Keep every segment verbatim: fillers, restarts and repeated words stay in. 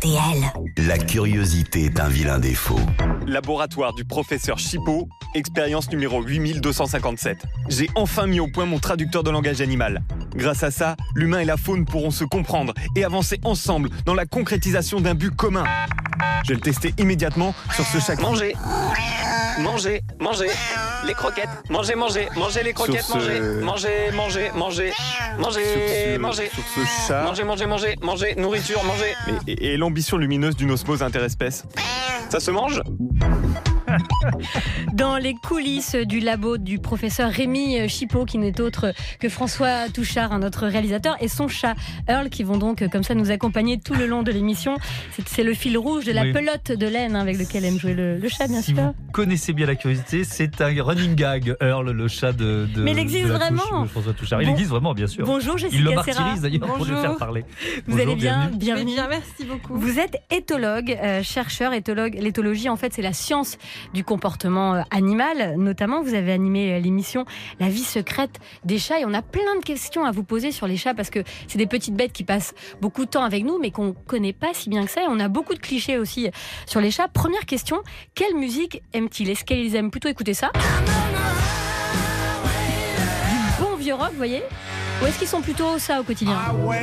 R T L. La curiosité est un vilain défaut. Laboratoire du professeur Chipot, expérience numéro huit mille deux cent cinquante-sept. J'ai enfin mis au point mon traducteur de langage animal. Grâce à ça, l'humain et la faune pourront se comprendre et avancer ensemble dans la concrétisation d'un but commun. Je vais le tester immédiatement sur ce chat. Mangez, mangez, mangez les croquettes, mangez, mangez, mangez les croquettes, Sur mangez, ce- mangez, mangez, mangez, mangez, Sur ce, mangez, sur ce chat. mangez, mangez, mangez, mangez, nourriture, mangez. Et, et- et l'ambition lumineuse d'une osmose interespèce. Ça se mange? Dans les coulisses du labo du professeur Rémi Chipot, qui n'est autre que François Touchard, un autre réalisateur, et son chat Earl, qui vont donc comme ça nous accompagner tout le long de l'émission. C'est, c'est le fil rouge de la Oui. pelote de laine hein, avec lequel aime jouer le, le chat, bien Si sûr. vous connaissez bien la curiosité, c'est un running gag, Earl, le chat de, de, Mais il existe de la vraiment. touche de François Touchard. Il Bon- existe vraiment, bien sûr. Bonjour Il le Jessica Serra. martyrise d'ailleurs pour le Bonjour. faire parler. Vous Bonjour, allez bien? bienvenue. Bienvenue. Bien, merci beaucoup. Vous êtes éthologue, euh, chercheur, éthologue. L'éthologie, en fait, c'est la science du comportement euh, animal. Notamment, vous avez animé euh, l'émission La vie secrète des chats. Et on a plein de questions à vous poser sur les chats parce que c'est des petites bêtes qui passent beaucoup de temps avec nous, mais qu'on ne connaît pas si bien que ça. Et on a beaucoup de clichés aussi sur les chats. Première question, quelle musique aiment-ils? Est-ce qu'ils aiment plutôt écouter ça? Du bon vieux rock, vous voyez? Ou est-ce qu'ils sont plutôt ça au quotidien?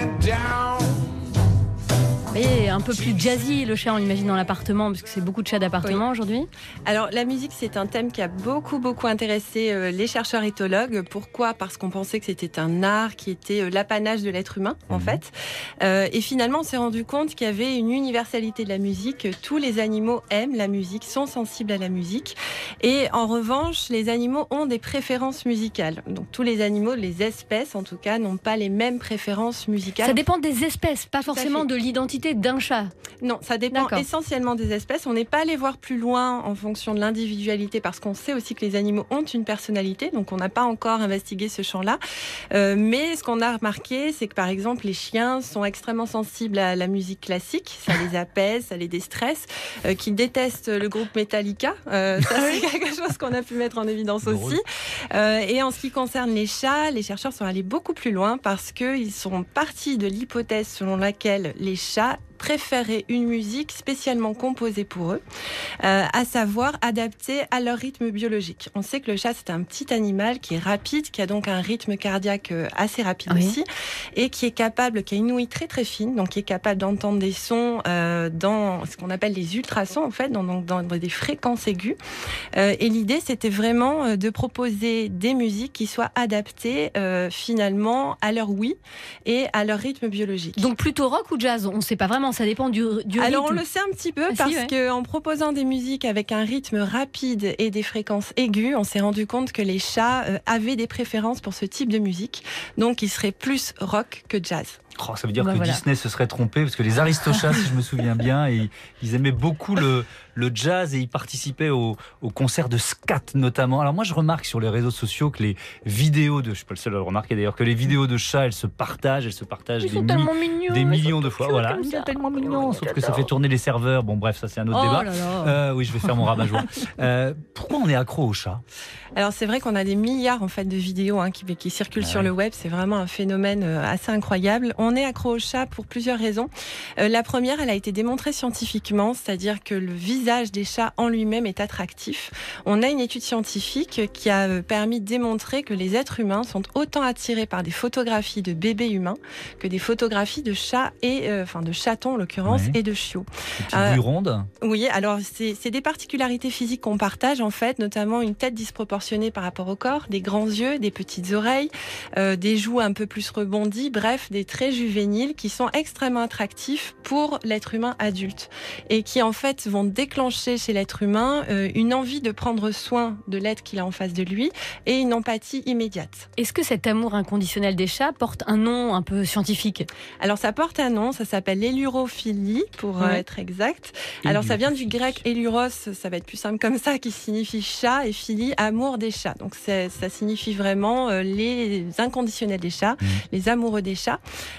Et un peu plus jazzy, le chat, on l'imagine dans l'appartement, parce que c'est beaucoup de chats d'appartement Oui. aujourd'hui. Alors, la musique, c'est un thème qui a beaucoup, beaucoup intéressé euh, les chercheurs éthologues. Pourquoi? Parce qu'on pensait que c'était un art qui était euh, l'apanage de l'être humain, en fait. Euh, et finalement, on s'est rendu compte qu'il y avait une universalité de la musique. Tous les animaux aiment la musique, sont sensibles à la musique. Et en revanche, les animaux ont des préférences musicales. Donc, tous les animaux, les espèces, en tout cas, n'ont pas les mêmes préférences musicales. Ça dépend des espèces, pas forcément fait. de l'identité d'un chat. Non, ça dépend D'accord. essentiellement des espèces. On n'est pas allé voir plus loin en fonction de l'individualité parce qu'on sait aussi que les animaux ont une personnalité, donc on n'a pas encore investigué ce champ-là. Euh, mais ce qu'on a remarqué, c'est que par exemple, les chiens sont extrêmement sensibles à la musique classique. Ça les apaise, ça les déstresse. Euh, qu'ils détestent le groupe Metallica. Euh, ça, c'est quelque chose qu'on a pu mettre en évidence Drôle. aussi. Euh, et en ce qui concerne les chats, les chercheurs sont allés beaucoup plus loin parce qu'ils sont partis de l'hypothèse selon laquelle les chats préféraient une musique spécialement composée pour eux, euh, à savoir adaptée à leur rythme biologique. On sait que le chat, c'est un petit animal qui est rapide, qui a donc un rythme cardiaque euh, assez rapide Oui. aussi, et qui est capable, qui a une ouïe très très fine, donc qui est capable d'entendre des sons euh, dans ce qu'on appelle les ultrasons, en fait, dans, donc dans des fréquences aiguës. Euh, et l'idée, c'était vraiment euh, de proposer des musiques qui soient adaptées euh, finalement à leur ouïe et à leur rythme biologique. Donc plutôt rock ou jazz? On ne sait pas vraiment, ça dépend du, du Alors on rythme. le sait un petit peu Ah, si, parce ouais. que en proposant des musiques avec un rythme rapide et des fréquences aiguës, on s'est rendu compte que les chats euh, avaient des préférences pour ce type de musique, donc ils seraient plus rock que jazz. Oh, ça veut dire Bah que voilà. Disney se serait trompé, parce que les Aristochats, si je me souviens bien, ils, ils aimaient beaucoup le, le jazz et ils participaient au, au concert de scat notamment. Alors moi, je remarque sur les réseaux sociaux que les vidéos de, je suis pas le seul à le remarquer d'ailleurs, que les vidéos de chats, elles se partagent, elles se partagent Ils des, sont mi- tellement mignons. des ils millions sont de tout fois. cute Voilà, comme ils ça. sont tellement mignons, sauf que ça fait tourner les serveurs. Bon, bref, ça c'est un autre Oh débat. là là. Euh, oui, je vais faire mon rabat-joie. Euh, pourquoi on est accro aux chats? Alors c'est vrai qu'on a des milliards en fait de vidéos hein, qui, qui circulent Ah sur ouais. le web, c'est vraiment un phénomène euh, assez incroyable. On est accro au chat pour plusieurs raisons. Euh, la première, elle a été démontrée scientifiquement, c'est-à-dire que le visage des chats en lui-même est attractif. On a une étude scientifique qui a euh, permis de démontrer que les êtres humains sont autant attirés par des photographies de bébés humains que des photographies de chats et euh, enfin de chatons en l'occurrence Ouais. et de chiots. Les petites Euh, bouilles rondes? Oui, alors c'est c'est des particularités physiques qu'on partage en fait, notamment une tête disproportionnée par rapport au corps, des grands yeux, des petites oreilles, euh, des joues un peu plus rebondies, bref, des traits juvéniles qui sont extrêmement attractifs pour l'être humain adulte et qui en fait vont déclencher chez l'être humain euh, une envie de prendre soin de l'être qu'il a en face de lui et une empathie immédiate. Est-ce que cet amour inconditionnel des chats porte un nom un peu scientifique? Alors ça porte un nom, ça s'appelle l'élurophilie pour euh, Ouais. être exact. Alors ça vient du grec éluros, ça va être plus simple comme ça, qui signifie chat, et philie, amour des chats. Donc c'est- ça signifie vraiment euh, les inconditionnels des chats, Mmh. les amoureux des chats.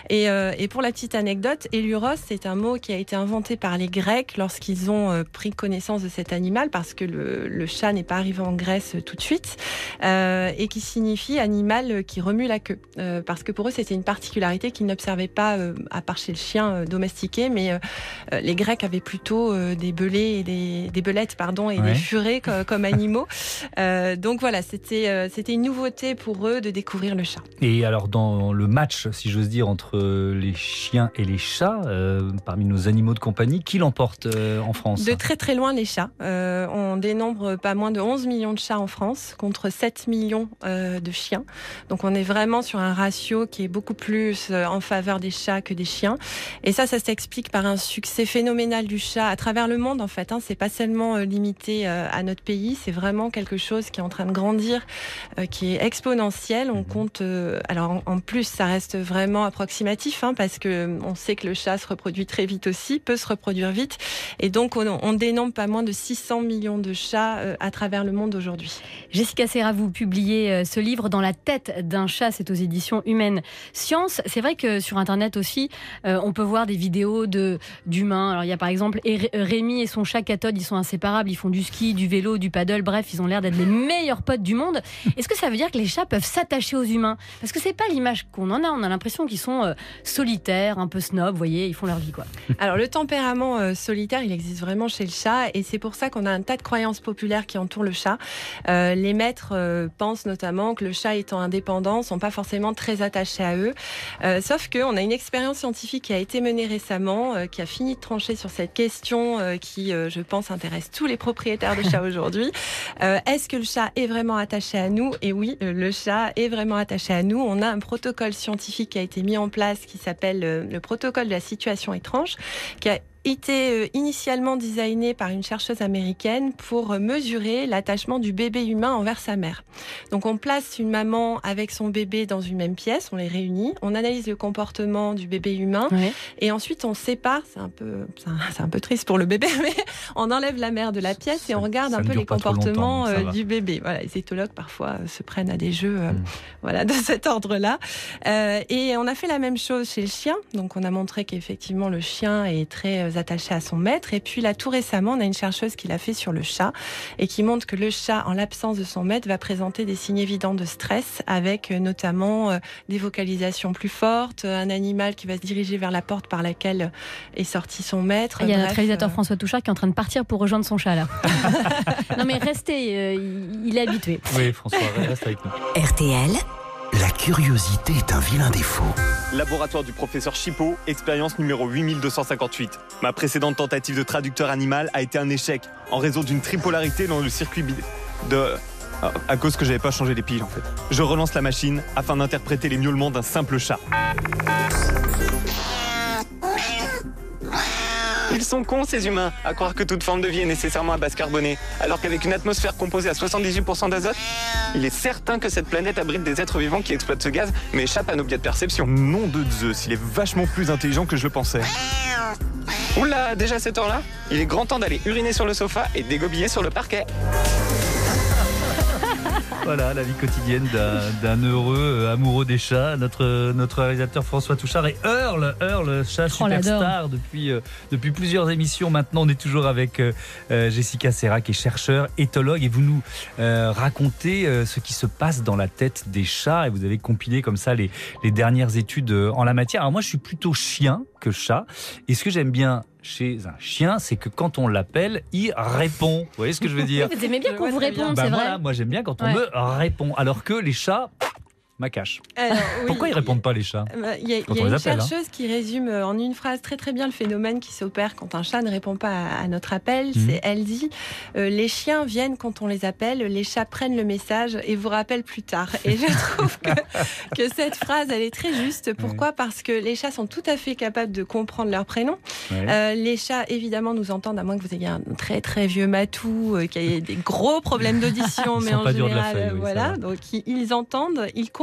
Et, euh, et pour la petite anecdote, éluros, c'est un mot qui a été inventé par les Grecs lorsqu'ils ont euh, pris connaissance de cet animal, parce que le, le chat n'est pas arrivé en Grèce tout de suite, euh, et qui signifie animal qui remue la queue. Euh, parce que pour eux, c'était une particularité qu'ils n'observaient pas, euh, à part chez le chien euh, domestiqué, mais euh, les Grecs avaient plutôt euh, des belets et des, des belettes, pardon, et ouais. des furets comme, comme animaux. Euh, donc voilà, c'était, euh, c'était une nouveauté pour eux de découvrir le chat. Et alors, dans le match, si j'ose dire, entre les chiens et les chats, euh, parmi nos animaux de compagnie, qui l'emporte euh, en France ? De très très loin, les chats. Euh, on dénombre pas moins de onze millions de chats en France, contre sept millions euh, de chiens. Donc on est vraiment sur un ratio qui est beaucoup plus en faveur des chats que des chiens. Et ça, ça s'explique par un succès phénoménal du chat à travers le monde, en fait. Hein. C'est pas seulement euh, limité euh, à notre pays, c'est vraiment quelque chose qui est en train de grandir, euh, qui est exponentiel. On compte... Euh, alors en, en plus, ça reste vraiment approximatif, hein, parce que on sait que le chat se reproduit très vite aussi, peut se reproduire vite. Et donc, on, on dénombre pas moins de six cents millions de chats euh, à travers le monde aujourd'hui. Jessica Serra, vous publiez euh, ce livre Dans la tête d'un chat, c'est aux éditions Humaine Science. C'est vrai que sur Internet aussi, euh, on peut voir des vidéos de, d'humains. Alors, il y a par exemple Rémi et son chat Cathode, ils sont inséparables, ils font du ski, du vélo, du paddle, bref, ils ont l'air d'être les meilleurs potes du monde. Est-ce que ça veut dire que les chats peuvent s'attacher aux humains ? Parce que c'est pas l'image qu'on en a, on a l'impression qu'ils sont euh, solitaires, un peu snobs, vous voyez, ils font leur vie, quoi. Alors, le tempérament euh, solitaire, il existe vraiment chez le chat, et c'est pour ça qu'on a un tas de croyances populaires qui entourent le chat. Euh, les maîtres euh, pensent notamment que le chat étant indépendant, sont pas forcément très attachés à eux. Euh, sauf qu'on a une expérience scientifique qui a été menée récemment, euh, qui a fini de trancher sur cette question euh, qui, euh, je pense, intéresse tous les propriétaires de chats aujourd'hui. Euh, est-ce que le chat est vraiment attaché à nous ? Et oui, euh, le chat est vraiment attaché à nous. On a un protocole scientifique qui a été mis en place qui s'appelle euh, le protocole de la situation étrange, qui a été initialement designé par une chercheuse américaine pour mesurer l'attachement du bébé humain envers sa mère. Donc on place une maman avec son bébé dans une même pièce, on les réunit, on analyse le comportement du bébé humain, oui. et ensuite on sépare, c'est un peu, c'est un, c'est un peu triste pour le bébé, mais on enlève la mère de la pièce ça, et on regarde un peu les comportements longtemps, du bébé. Voilà, les éthologues parfois se prennent à des jeux euh, mmh. voilà, de cet ordre-là. Euh, et on a fait la même chose chez le chien, donc on a montré qu'effectivement le chien est très attaché à son maître. Et puis là, tout récemment, on a une chercheuse qui l'a fait sur le chat et qui montre que le chat, en l'absence de son maître, va présenter des signes évidents de stress, avec notamment euh, des vocalisations plus fortes, un animal qui va se diriger vers la porte par laquelle est sorti son maître. Il y a Bref, notre réalisateur euh... François Touchard qui est en train de partir pour rejoindre son chat là. Non mais restez, euh, il est habitué. Oui, François, reste avec nous. R T L, la curiosité est un vilain défaut. Laboratoire du professeur Chipot, expérience numéro huit mille deux cent cinquante-huit. Ma précédente tentative de traducteur animal a été un échec en raison d'une tripolarité dans le circuit bid... de... à cause que j'avais pas changé les piles en fait. Je relance la machine afin d'interpréter les miaulements d'un simple chat. Ils sont cons ces humains, à croire que toute forme de vie est nécessairement à base carbonée, alors qu'avec une atmosphère composée à soixante-dix-huit pour cent d'azote, il est certain que cette planète abrite des êtres vivants qui exploitent ce gaz, mais échappent à nos biais de perception. Nom de Zeus, il est vachement plus intelligent que je le pensais. Oula, déjà cette heure-là ? Il est grand temps d'aller uriner sur le sofa et dégobiller sur le parquet. Voilà, la vie quotidienne d'un, d'un heureux euh, amoureux des chats. Notre, notre réalisateur François Touchard et Earl, Earl, chat oh, superstar depuis, euh, depuis plusieurs émissions. Maintenant, on est toujours avec euh, Jessica Serra, qui est chercheure, éthologue, et vous nous euh, racontez euh, ce qui se passe dans la tête des chats. Et vous avez compilé comme ça les, les dernières études en la matière. Alors moi, je suis plutôt chien que chat. Et ce que j'aime bien chez un chien, c'est que quand on l'appelle, il répond. Vous voyez ce que je veux dire ? Vous aimez bien qu'on vous réponde, bah c'est voilà, vrai. moi j'aime bien quand on ouais. me répond. Alors que les chats, ma cache. Alors, oui, pourquoi ils répondent pas, les chats ? Il y a, y a on une les appelle, chercheuse hein. qui résume en une phrase très très bien le phénomène qui s'opère quand un chat ne répond pas à, à notre appel. Mmh. C'est, elle dit euh, les chiens viennent quand on les appelle, les chats prennent le message et vous rappellent plus tard. Et je trouve que, que cette phrase, elle est très juste. Pourquoi ? Ouais. Parce que les chats sont tout à fait capables de comprendre leur prénom. Ouais. Euh, les chats, évidemment, nous entendent, à moins que vous ayez un très très vieux matou, euh, qui ait des gros problèmes d'audition, mais en général, feuille, oui, voilà. Donc ils, ils entendent, ils comprennent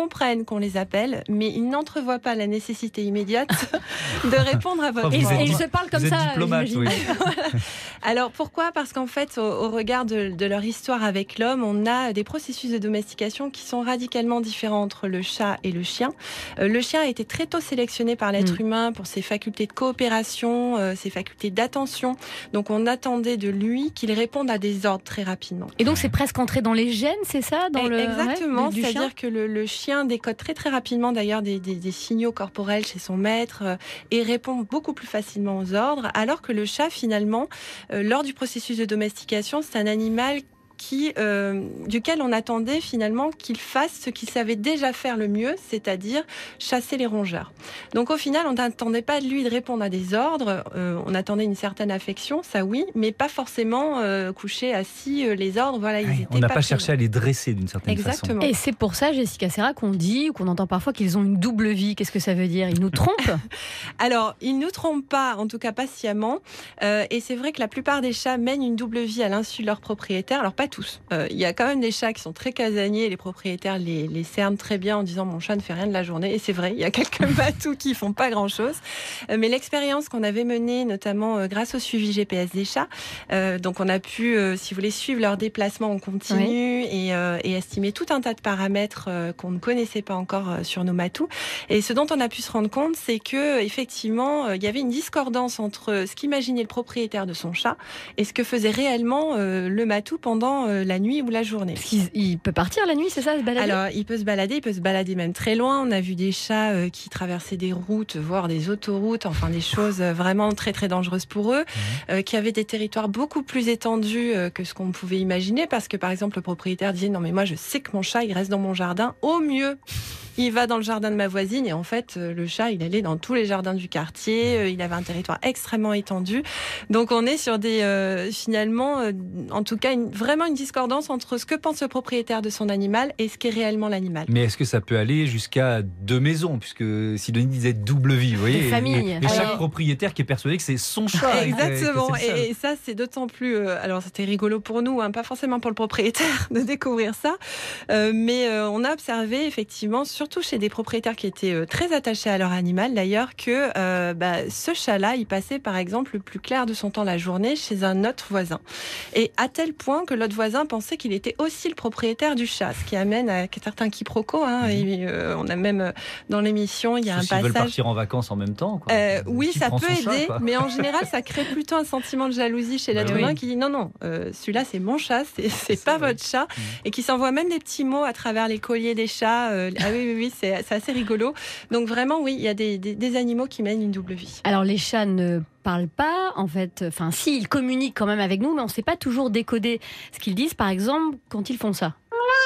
comprennent qu'on les appelle, mais ils n'entrevoient pas la nécessité immédiate de répondre à votre Vous Et, ordre. êtes- et ils se parlent comme vous êtes ça, diplomate, j'imagine. oui. Alors pourquoi ? Parce qu'en fait, au, au regard de, de leur histoire avec l'homme, on a des processus de domestication qui sont radicalement différents entre le chat et le chien. Euh, le chien a été très tôt sélectionné par l'être Mm. humain pour ses facultés de coopération, euh, ses facultés d'attention. Donc on attendait de lui qu'il réponde à des ordres très rapidement. Et donc c'est presque entré dans les gènes, c'est ça, dans le Exactement, ouais, du, du chien c'est-à-dire que le, le chien décode très très rapidement d'ailleurs des, des, des signaux corporels chez son maître euh, et répond beaucoup plus facilement aux ordres, alors que le chat finalement, euh, lors du processus de domestication, c'est un animal qui, euh, duquel on attendait finalement qu'il fasse ce qu'il savait déjà faire le mieux, c'est-à-dire chasser les rongeurs. Donc au final, on n'attendait pas de lui de répondre à des ordres, euh, on attendait une certaine affection, ça oui, mais pas forcément euh, couché, assis, euh, les ordres, voilà, ils Ouais, étaient on n'a pas présents. cherché à les dresser d'une certaine façon. Exactement. Et c'est pour ça, Jessica Serra, qu'on dit ou qu'on entend parfois qu'ils ont une double vie. Qu'est-ce que ça veut dire ? Ils nous trompent ? Alors, ils ne nous trompent pas, en tout cas pas sciemment. Euh, et c'est vrai que la plupart des chats mènent une double vie à l'insu de leur propriétaire. Alors, pas tous. Euh, Il y a quand même des chats qui sont très casaniers et les propriétaires les, les cernent très bien en disant « mon chat ne fait rien de la journée ». Et c'est vrai, il y a quelques matous qui font pas grand-chose. Euh, mais l'expérience qu'on avait menée, notamment euh, grâce au suivi G P S des chats, euh, donc on a pu, euh, si vous voulez, suivre leur déplacement en continu et, euh, et estimer tout un tas de paramètres euh, qu'on ne connaissait pas encore euh, sur nos matous. Et ce dont on a pu se rendre compte, c'est que effectivement, euh, il y avait une discordance entre ce qu'imaginait le propriétaire de son chat et ce que faisait réellement euh, le matou pendant euh, la nuit ou la journée. Parce qu'il il peut partir la nuit, c'est ça, se balader ? Alors, il peut se balader, il peut se balader même très loin. On a vu des chats euh, qui traversaient des routes, voire des autoroutes, enfin des choses euh, vraiment très très dangereuses pour eux, euh, qui avaient des territoires beaucoup plus étendus euh, que ce qu'on pouvait imaginer, parce que par exemple le propriétaire disait non mais moi je sais que mon chat il reste dans mon jardin, au mieux il va dans le jardin de ma voisine, et en fait euh, le chat il allait dans tous les jardins du quartier, euh, il avait un territoire extrêmement étendu. Donc on est sur des euh, finalement euh, en tout cas une, vraiment une discordance entre ce que pense le propriétaire de son animal et ce qu'est réellement l'animal. Mais est-ce que ça peut aller jusqu'à deux maisons, puisque Sidonie disait double vie, vous voyez, Des familles. et, et chaque Alors- propriétaire qui est persuadé que c'est son chat. et que- Exactement, que c'est le seul. et, et ça c'est d'autant plus. Euh, alors c'était rigolo pour nous, hein, pas forcément pour le propriétaire de découvrir ça, euh, mais euh, on a observé effectivement, surtout chez des propriétaires qui étaient euh, très attachés à leur animal d'ailleurs, que euh, bah, ce chat-là, il passait par exemple le plus clair de son temps la journée chez un autre voisin, et à tel point que l'autre voisin pensait qu'il était aussi le propriétaire du chat, ce qui amène à certains quiproquos. Hein, Mhm. et, euh, on a même euh, dans l'émission, il y a Sauf un s'ils veulent passage. partir en vacances en même temps. Quoi. Euh, oui, Qui ça prend peut son chat, aider, quoi. mais en général, ça crée plutôt un sentiment de jalousie chez l'être Bah oui. humain qui dit non, non, euh, celui-là c'est mon chat, c'est, c'est ça, pas oui. votre chat, Mmh. et qui s'envoie même des petits mots à travers les colliers des chats. euh, ah oui, oui, oui, c'est, c'est assez rigolo. Donc vraiment, oui, il y a des, des, des animaux qui mènent une double vie. Alors les chats ne parlent pas, en fait, enfin si, ils communiquent quand même avec nous, mais on ne sait pas toujours décoder ce qu'ils disent, par exemple, quand ils font ça.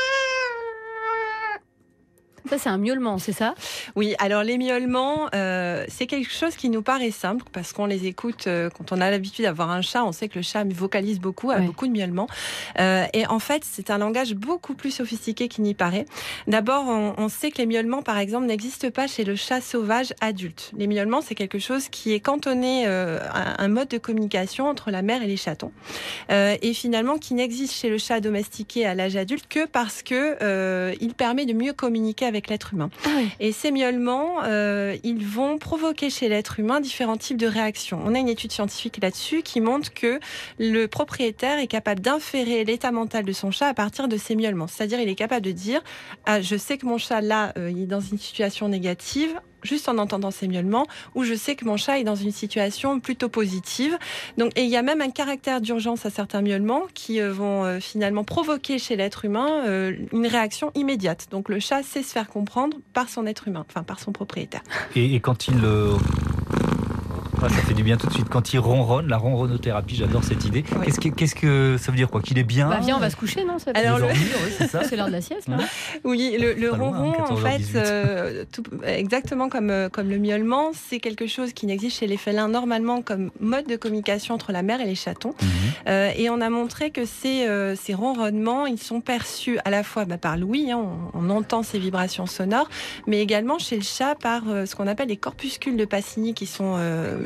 Ça, c'est un miaulement, c'est ça ? Oui, alors les miaulements, euh, c'est quelque chose qui nous paraît simple parce qu'on les écoute euh, quand on a l'habitude d'avoir un chat. On sait que le chat vocalise beaucoup, a Ouais. beaucoup de miaulements. Euh, et en fait, c'est un langage beaucoup plus sophistiqué qu'il n'y paraît. D'abord, on, on sait que les miaulements, par exemple, n'existent pas chez le chat sauvage adulte. Les miaulements, c'est quelque chose qui est cantonné euh, à un mode de communication entre la mère et les chatons. Euh, et finalement, qui n'existe chez le chat domestiqué à l'âge adulte que parce que euh, il permet de mieux communiquer avec avec l'être humain. Ah oui. Et ces miaulements, euh, ils vont provoquer chez l'être humain différents types de réactions. On a une étude scientifique là-dessus qui montre que le propriétaire est capable d'inférer l'état mental de son chat à partir de ces miaulements. C'est-à-dire, il est capable de dire ah, je sais que mon chat là, euh, il est dans une situation négative, juste en entendant ces miaulements, ou je sais que mon chat est dans une situation plutôt positive. Donc, et il y a même un caractère d'urgence à certains miaulements qui euh, vont euh, finalement provoquer chez l'être humain euh, une réaction immédiate. Donc le chat sait se faire comprendre par son être humain, enfin par son propriétaire. Et, et quand il... Euh... Ah, ça fait du bien tout de suite. Quand il ronronne, la ronronothérapie, j'adore cette idée. Oui. Qu'est-ce que, qu'est-ce que ça veut dire quoi? Qu'il est bien? Bah viens, on va se coucher, non? Ça peut- Alors, Il le- va dormir, oui, c'est ça. C'est l'heure de la sieste, là. Oui, le, le Pas loin, ronron, hein, en quatorze heures fait, dix-huit. euh, tout- exactement comme, euh, comme le miaulement, c'est quelque chose qui n'existe chez les félins normalement comme mode de communication entre la mère et les chatons. Mhm. Euh, et on a montré que ces, euh, ces ronronnements, ils sont perçus à la fois bah, par l'ouïe, hein, on, on entend ces vibrations sonores, mais également chez le chat par euh, ce qu'on appelle les corpuscules de Pacini qui sont euh,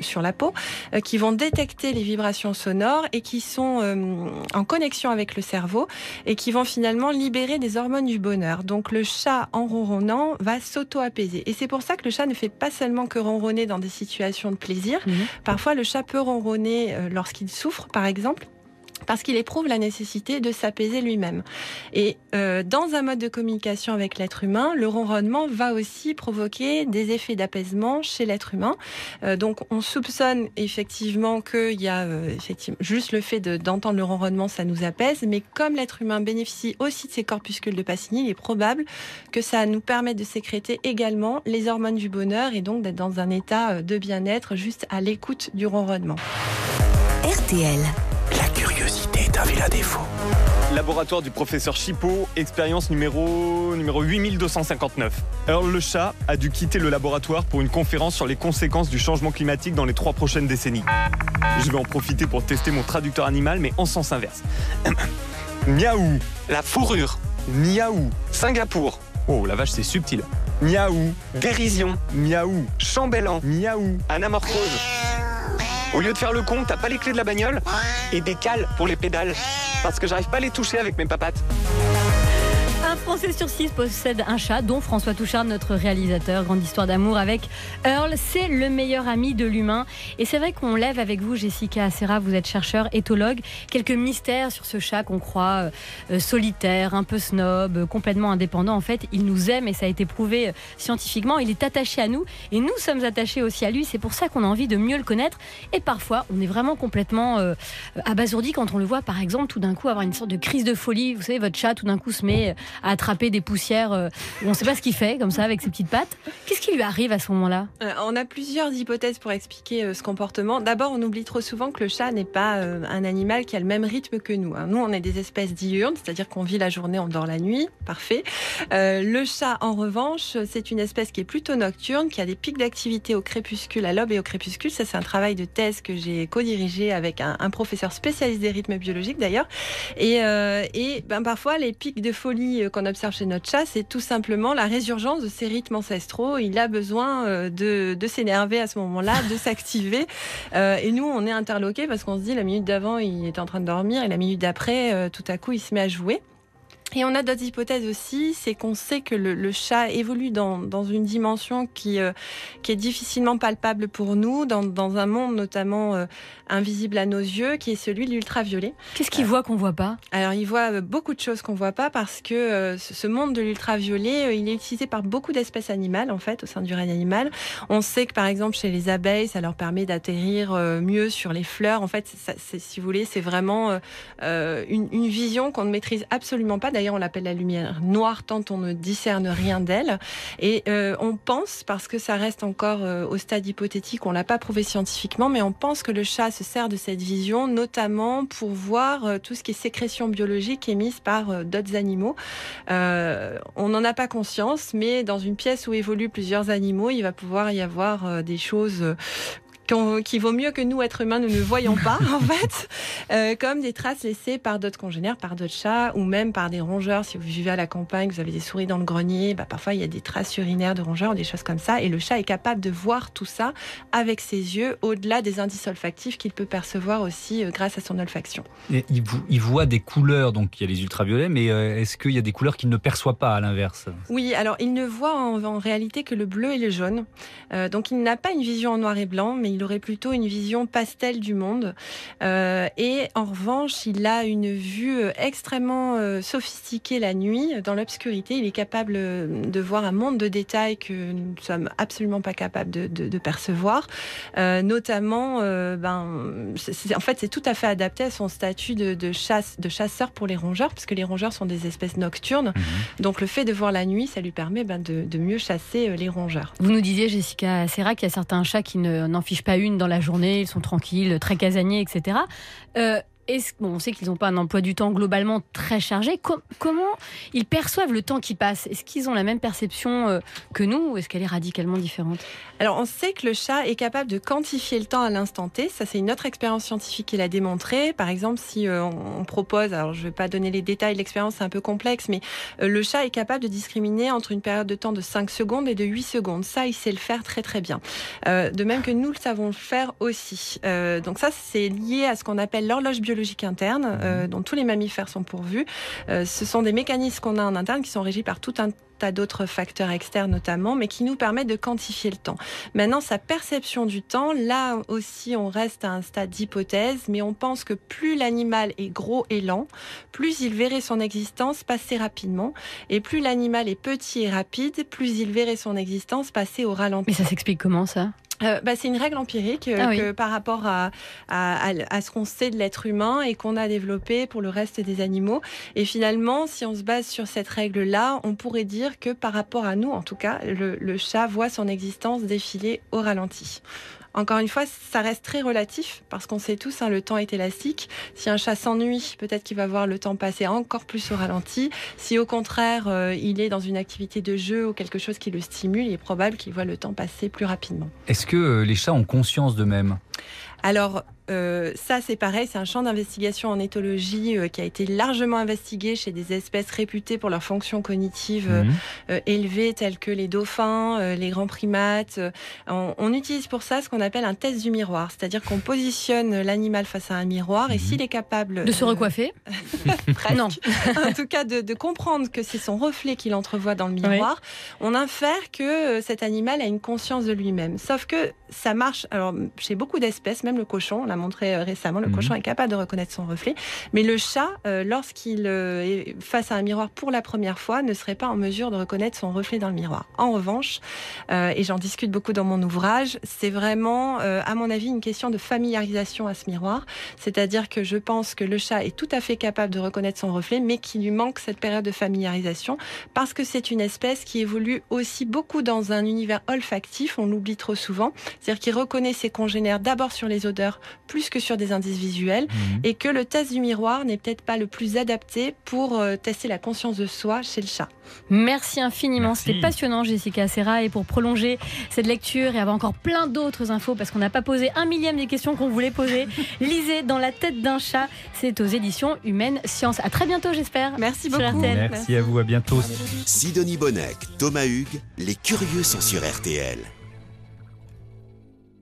sur la peau, euh, qui vont détecter les vibrations sonores et qui sont euh, en connexion avec le cerveau et qui vont finalement libérer des hormones du bonheur. Donc le chat, en ronronnant, va s'auto-apaiser. Et c'est pour ça que le chat ne fait pas seulement que ronronner dans des situations de plaisir. Mmh. Parfois, le chat peut ronronner euh, lorsqu'il souffre, par exemple, parce qu'il éprouve la nécessité de s'apaiser lui-même. Et euh, dans un mode de communication avec l'être humain, le ronronnement va aussi provoquer des effets d'apaisement chez l'être humain. Euh, donc on soupçonne effectivement qu'il y a euh, effectivement, juste le fait de, d'entendre le ronronnement, ça nous apaise, mais comme l'être humain bénéficie aussi de ces corpuscules de Pacini, il est probable que ça nous permette de sécréter également les hormones du bonheur et donc d'être dans un état de bien-être juste à l'écoute du ronronnement. R T L. La curiosité est un vilain défaut. Laboratoire du professeur Chipot, expérience numéro, numéro huit mille deux cent cinquante-neuf. Earl le chat a dû quitter le laboratoire pour une conférence sur les conséquences du changement climatique dans les trois prochaines décennies. Je vais en profiter pour tester mon traducteur animal, mais en sens inverse. Miaou. La fourrure. Miaou. Singapour. Oh la vache, c'est subtil. Miaou. Dérision. Miaou. Chambellan. Miaou. Anamorphose. Au lieu de faire le con, t'as pas les clés de la bagnole et des cales pour les pédales. Parce que j'arrive pas à les toucher avec mes papates. Un Français sur six possède un chat, dont François Touchard, notre réalisateur. Grande histoire d'amour avec Earl. C'est le meilleur ami de l'humain. Et c'est vrai qu'on lève avec vous, Jessica Serra, vous êtes chercheur, éthologue, quelques mystères sur ce chat qu'on croit euh, solitaire, un peu snob, euh, complètement indépendant. En fait, il nous aime et ça a été prouvé euh, scientifiquement. Il est attaché à nous et nous sommes attachés aussi à lui. C'est pour ça qu'on a envie de mieux le connaître. Et parfois, on est vraiment complètement euh, abasourdi quand on le voit, par exemple, tout d'un coup avoir une sorte de crise de folie. Vous savez, votre chat, tout d'un coup, se met à attraper des poussières euh, où on ne sait pas ce qu'il fait, comme ça, avec ses petites pattes. Qu'est-ce qui lui arrive à ce moment-là ? euh, On a plusieurs hypothèses pour expliquer euh, ce comportement. D'abord, on oublie trop souvent que le chat n'est pas euh, un animal qui a le même rythme que nous. Hein. Nous, on est des espèces diurnes, c'est-à-dire qu'on vit la journée, on dort la nuit. Parfait. Euh, le chat, en revanche, c'est une espèce qui est plutôt nocturne, qui a des pics d'activité au crépuscule, à l'aube et au crépuscule. Ça, c'est un travail de thèse que j'ai co-dirigé avec un, un professeur spécialiste des rythmes biologiques, d'ailleurs. Et, euh, et ben, parfois, les pics de folie qu'on observe chez notre chat, c'est tout simplement la résurgence de ces rythmes ancestraux. Il a besoin de, de s'énerver à ce moment-là, de s'activer. Euh, et nous, on est interloqués parce qu'on se dit la minute d'avant, il était en train de dormir et la minute d'après, euh, tout à coup, il se met à jouer. Et on a d'autres hypothèses aussi, c'est qu'on sait que le, le chat évolue dans, dans une dimension qui, euh, qui est difficilement palpable pour nous, dans, dans un monde notamment euh, invisible à nos yeux, qui est celui de l'ultraviolet. Qu'est-ce qu'il euh, voit qu'on voit pas ? Alors, il voit beaucoup de choses qu'on voit pas parce que euh, ce monde de l'ultraviolet, euh, il est utilisé par beaucoup d'espèces animales, en fait, au sein du règne animal. On sait que, par exemple, chez les abeilles, ça leur permet d'atterrir euh, mieux sur les fleurs. En fait, ça, c'est, si vous voulez, c'est vraiment euh, une, une vision qu'on ne maîtrise absolument pas. D'ailleurs, on l'appelle la lumière noire tant on ne discerne rien d'elle. Et euh, on pense, parce que ça reste encore euh, au stade hypothétique, on l'a pas prouvé scientifiquement, mais on pense que le chat se sert de cette vision, notamment pour voir euh, tout ce qui est sécrétion biologique émise par euh, d'autres animaux. Euh, on n'en a pas conscience, mais dans une pièce où évoluent plusieurs animaux, il va pouvoir y avoir euh, des choses euh, qui vaut mieux que nous, êtres humains, nous ne voyons pas, en fait, euh, comme des traces laissées par d'autres congénères, par d'autres chats, ou même par des rongeurs. Si vous vivez à la campagne, vous avez des souris dans le grenier, bah, parfois il y a des traces urinaires de rongeurs, des choses comme ça, et le chat est capable de voir tout ça avec ses yeux, au-delà des indices olfactifs qu'il peut percevoir aussi euh, grâce à son olfaction. Et il, il voit des couleurs, donc il y a les ultraviolets, mais euh, est-ce qu'il y a des couleurs qu'il ne perçoit pas à l'inverse ? Oui, alors il ne voit en, en réalité que le bleu et le jaune, euh, donc il n'a pas une vision en noir et blanc, mais il aurait plutôt une vision pastel du monde. Euh, et en revanche, il a une vue extrêmement euh, sophistiquée la nuit, dans l'obscurité. Il est capable de voir un monde de détails que nous ne sommes absolument pas capables de, de, de percevoir. Euh, notamment, euh, ben, c'est, en fait, c'est tout à fait adapté à son statut de, de, chasse, de chasseur pour les rongeurs, parce que les rongeurs sont des espèces nocturnes. Mmh. Donc le fait de voir la nuit, ça lui permet ben, de, de mieux chasser les rongeurs. Vous nous disiez, Jessica Serra, qu'il y a certains chats qui ne, n'en fichent pas une dans la journée, ils sont tranquilles, très casaniers, et cetera. Euh, est-ce, bon, on sait qu'ils n'ont pas un emploi du temps globalement très chargé. Com- comment ils perçoivent le temps qui passe? Est-ce qu'ils ont la même perception euh, que nous ou est-ce qu'elle est radicalement différente? Alors, on sait que le chat est capable de quantifier le temps à l'instant T. Ça, c'est une autre expérience scientifique qui l'a démontré. Par exemple, si euh, on propose, alors je ne vais pas donner les détails de l'expérience, c'est un peu complexe, mais euh, le chat est capable de discriminer entre une période de temps de cinq secondes et de huit secondes. Ça, il sait le faire très très bien. Euh, de même que nous le savons le faire aussi. Euh, donc ça, c'est lié à ce qu'on appelle l'horloge biologique interne, euh, dont tous les mammifères sont pourvus. Euh, ce sont des mécanismes qu'on a en interne qui sont régis par tout un tas d'autres facteurs externes notamment, mais qui nous permettent de quantifier le temps. Maintenant, sa perception du temps, là aussi, on reste à un stade d'hypothèse, mais on pense que plus l'animal est gros et lent, plus il verrait son existence passer rapidement, et plus l'animal est petit et rapide, plus il verrait son existence passer au ralenti. Mais ça s'explique comment ça? Euh, bah, c'est une règle empirique euh, ah oui. que par rapport à, à, à ce qu'on sait de l'être humain et qu'on a développé pour le reste des animaux. Et finalement, si on se base sur cette règle-là, on pourrait dire que par rapport à nous, en tout cas, le, le chat voit son existence défiler au ralenti. Encore une fois, ça reste très relatif parce qu'on sait tous, hein, le temps est élastique. Si un chat s'ennuie, peut-être qu'il va voir le temps passer encore plus au ralenti. Si au contraire, euh, il est dans une activité de jeu ou quelque chose qui le stimule, il est probable qu'il voit le temps passer plus rapidement. Est-ce que euh, les chats ont conscience d'eux-mêmes ? Alors, euh, ça c'est pareil, c'est un champ d'investigation en éthologie euh, qui a été largement investigué chez des espèces réputées pour leur fonction cognitive euh, Mmh. euh, élevée, telles que les dauphins, euh, les grands primates. Euh, on, on utilise pour ça ce qu'on appelle un test du miroir, c'est-à-dire qu'on positionne l'animal face à un miroir et Mmh. s'il est capable... De se recoiffer? Presque. Non. En tout cas, de, de comprendre que c'est son reflet qu'il entrevoit dans le miroir, oui. On infère que euh, cet animal a une conscience de lui-même. Sauf que ça marche, alors chez beaucoup d'espèces, même le cochon, on l'a montré euh, récemment, le mmh. cochon est capable de reconnaître son reflet, mais le chat, euh, lorsqu'il euh, est face à un miroir pour la première fois, ne serait pas en mesure de reconnaître son reflet dans le miroir. En revanche, euh, et j'en discute beaucoup dans mon ouvrage, c'est vraiment, euh, à mon avis, une question de familiarisation à ce miroir, c'est-à-dire que je pense que le chat est tout à fait capable de reconnaître son reflet, mais qu'il lui manque cette période de familiarisation, parce que c'est une espèce qui évolue aussi beaucoup dans un univers olfactif, on l'oublie trop souvent, c'est-à-dire qu'il reconnaît ses congénères d'abord sur les odeurs, plus que sur des indices visuels, mmh. et que le test du miroir n'est peut-être pas le plus adapté pour euh, tester la conscience de soi chez le chat. Merci infiniment, Merci. C'était passionnant Jessica Serra, et pour prolonger cette lecture et avoir encore plein d'autres infos, parce qu'on n'a pas posé un millième des questions qu'on voulait poser, lisez Dans la tête d'un chat, c'est aux éditions Humaine Science. À très bientôt j'espère. Merci sur beaucoup. R T L. Merci, Merci à vous, à bientôt. Sidonie Bonnec, Thomas Hugues, les curieux sont sur R T L.